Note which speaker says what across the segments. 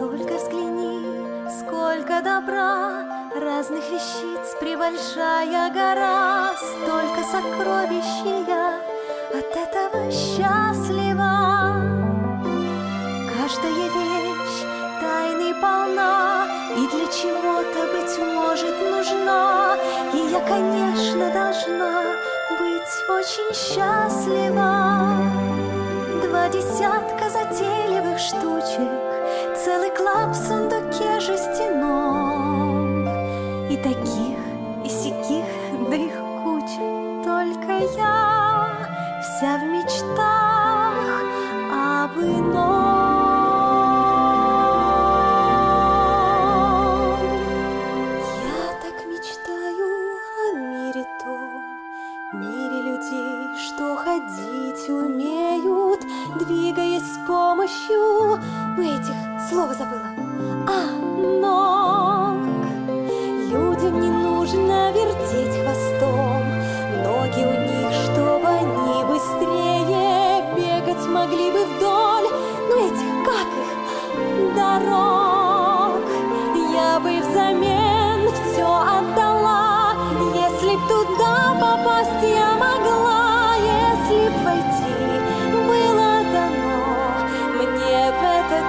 Speaker 1: Только взгляни, сколько добра, разных вещиц пребольшая гора, столько сокровищ я от этого счастлива. Каждая вещь тайны полна и для чего-то, быть может, нужна, и я, конечно, должна быть очень счастлива. 20 затейливых штучек, целый клад в сундуке жестяном, и таких, и сяких, да их куча. Только я вся в мечтах об ином. Я так мечтаю о мире том, мире людей, что ходить умеют, двигаясь с помощью этих, слово забыла, ног. Людям не нужно вертеть хвостом, ноги у них, чтобы они быстрее бегать могли бы вдоль, этих, как их, дорог. Я бы взамен все отдала, если б туда попасть я могла, если б войти было дано мне в этот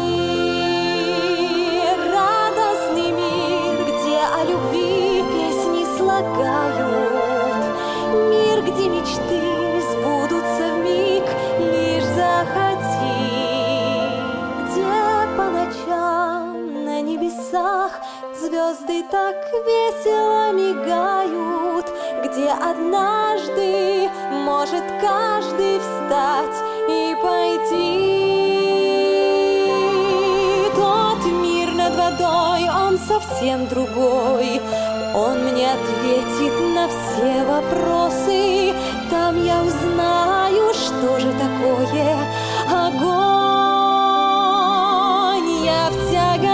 Speaker 1: мир, радостный мир, где о любви песни слагают, мир, где мечты сбудутся вмиг, лишь заходи, где по ночам на небесах звезды так весело мигают, где однажды может каждый встать и пойти. Тот мир над водой, он совсем другой, он мне ответит на все вопросы. Там я узнаю, что же такое огонь. Я вся